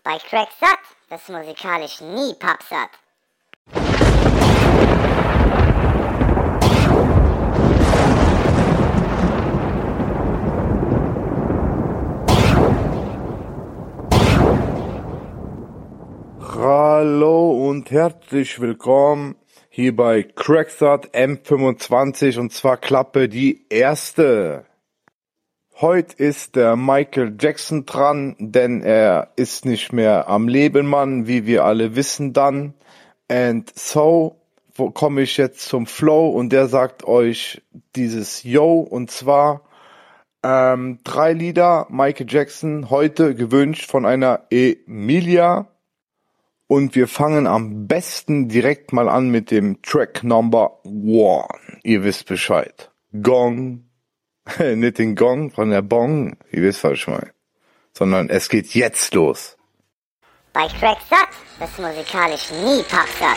Bei Craig Satt wirst du musikalisch nie pappsatt. Hallo und herzlich willkommen hier bei Cracksat M25 und zwar Klappe die erste. Heute ist der Michael Jackson dran, denn er ist nicht mehr am Leben, Mann, wie wir alle wissen dann. And so komme ich jetzt zum Flow und der sagt euch dieses Yo und zwar 3 Lieder Michael Jackson, heute gewünscht von einer Emilia. Und wir fangen am besten direkt mal an mit dem Track Number 1. Ihr wisst Bescheid. Gong. Nicht den Gong von der Bong. Ihr wisst, was ich meine. Sondern es geht jetzt los. Bei Craig Satt wirst du musikalisch nie pappsatt.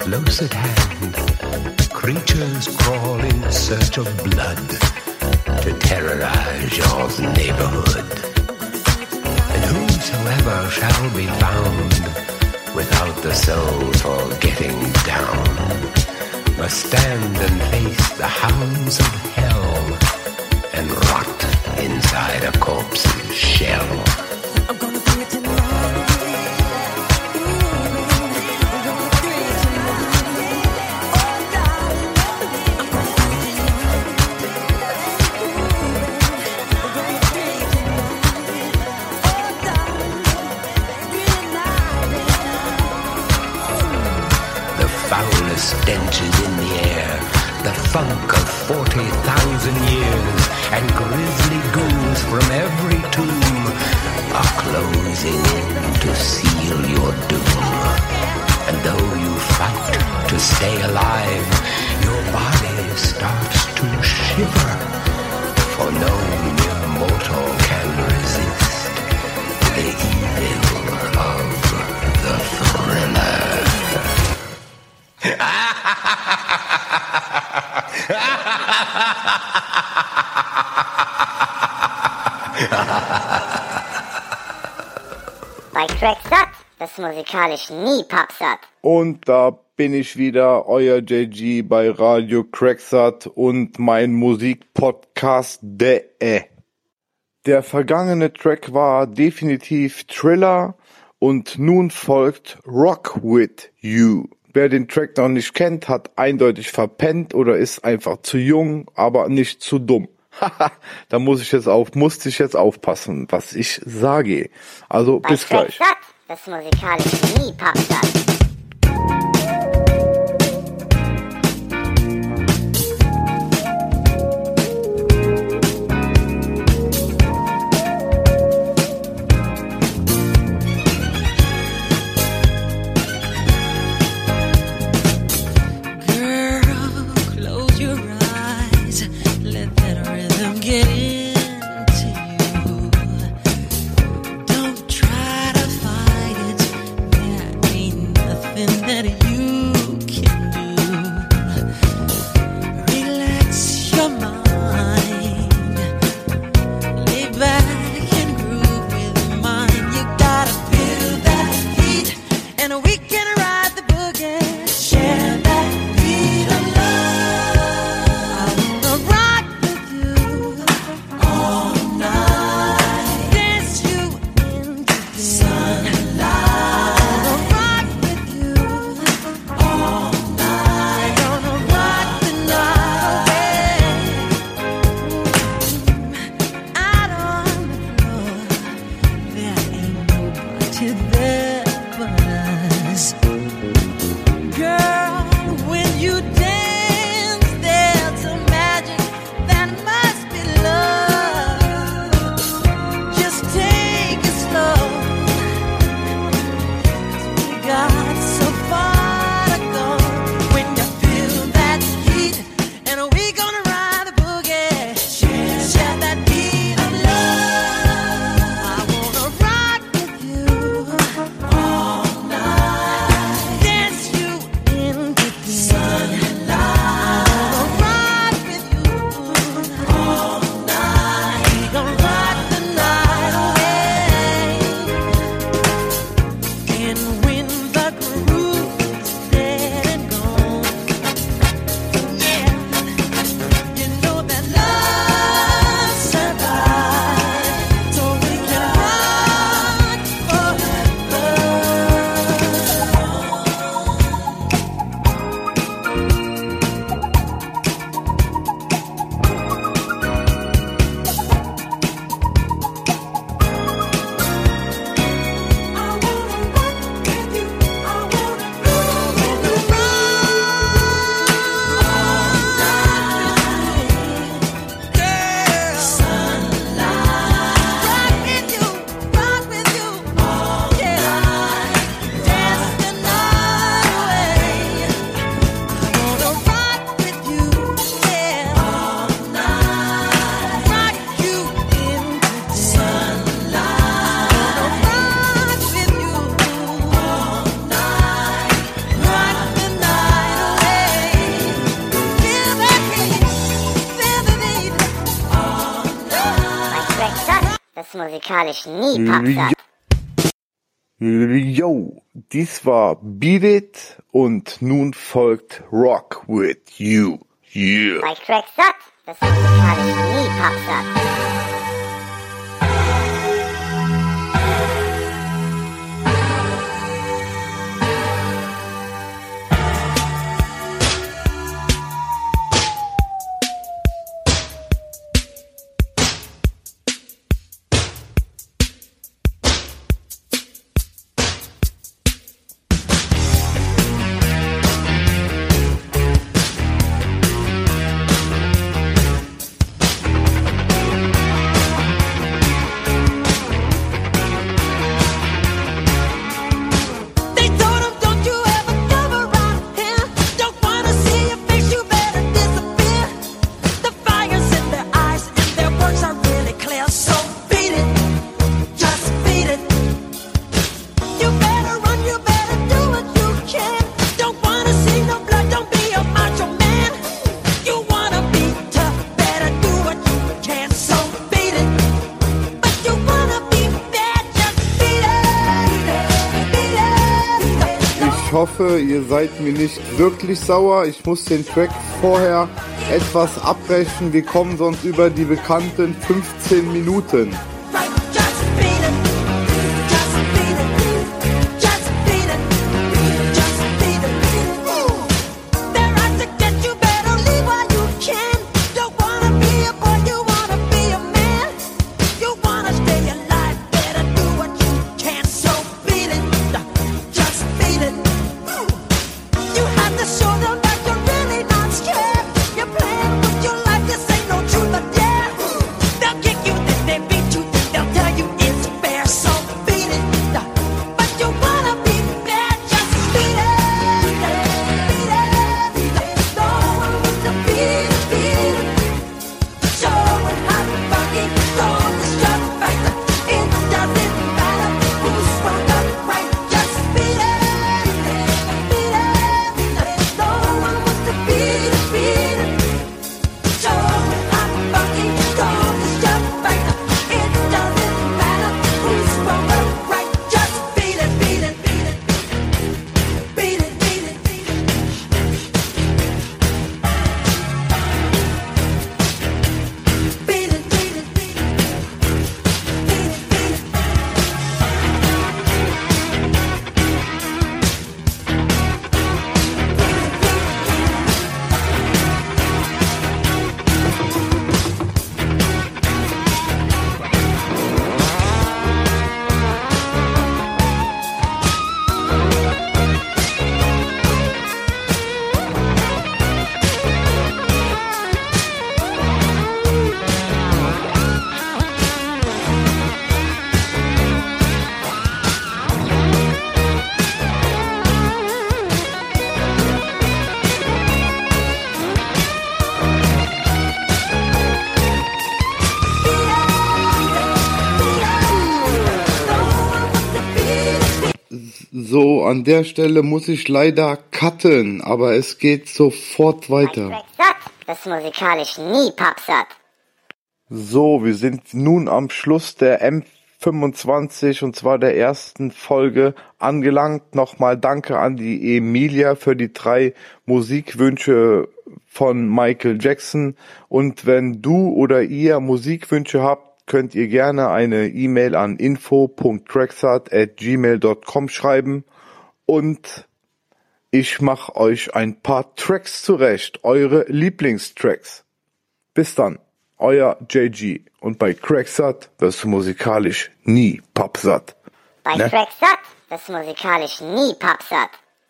close at hand, creatures crawl in search of blood to terrorize your neighborhood. And whosoever shall be found without the soul for getting down must stand and face the hounds of hell and rot inside a corpse's shell. I'm gonna do it tonight. Stench is in the air, the funk of 40,000 years, and grisly ghouls from every tomb are closing in to seal your doom. And though you fight to stay alive, your body starts to shiver, for no mere mortal can resist the evil of the thriller. Bei Cracksatt ist musikalisch nie pappsatt. Und da bin ich wieder, euer JG bei Radio Cracksatt und mein Musikpodcast.de. Der vergangene Track war definitiv Thriller und nun folgt Rock With You. Wer den Track noch nicht kennt, hat eindeutig verpennt oder ist einfach zu jung, aber nicht zu dumm. Haha, da musste ich jetzt aufpassen, was ich sage. Also bei bis gleich. Das ist musikalisch nie pappsatt. Don't try to fight it, there ain't nothing das musikalisch nie Popsatt. Yo, dies war Beat It und nun folgt Rock With You. Yeah. Bei Cracksatt, das musikalisch nie Popsatt. Ich hoffe, ihr seid mir nicht wirklich sauer. Ich muss den Track vorher etwas abbrechen. Wir kommen sonst über die bekannten 15 Minuten. So, an der Stelle muss ich leider cutten, aber es geht sofort weiter. Bei Cracksatt, das musikalisch nie Popsatt. So, wir sind nun am Schluss der M25 und zwar der ersten Folge angelangt. Nochmal danke an die Emilia für die 3 Musikwünsche von Michael Jackson. Und wenn du oder ihr Musikwünsche habt, könnt ihr gerne eine E-Mail an info.cracksatt@gmail.com schreiben und ich mache euch ein paar Tracks zurecht, eure Lieblingstracks. Bis dann, euer JG und bei Cracksatt wirst du musikalisch nie Popsatt. Bei Cracksatt, das musikalisch nie Popsatt.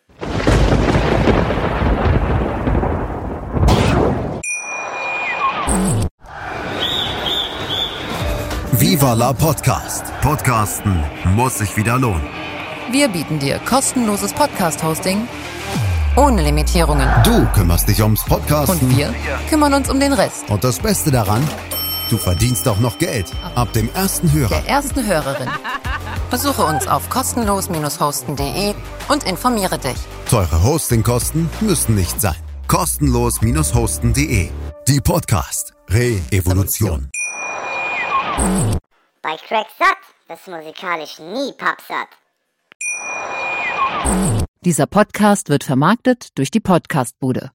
Viva la Podcast. Podcasten muss sich wieder lohnen. Wir bieten dir kostenloses Podcast-Hosting ohne Limitierungen. Du kümmerst dich ums Podcasten. Und wir kümmern uns um den Rest. Und das Beste daran, du verdienst auch noch Geld. Ab dem ersten Hörer. Der ersten Hörerin. Besuche uns auf kostenlos-hosten.de und informiere dich. Teure Hostingkosten müssen nicht sein. Kostenlos-hosten.de. Die Podcast Re-Evolution. bei Cracksatt, das musikalisch nie pappsatt. Dieser Podcast wird vermarktet durch die Podcastbude.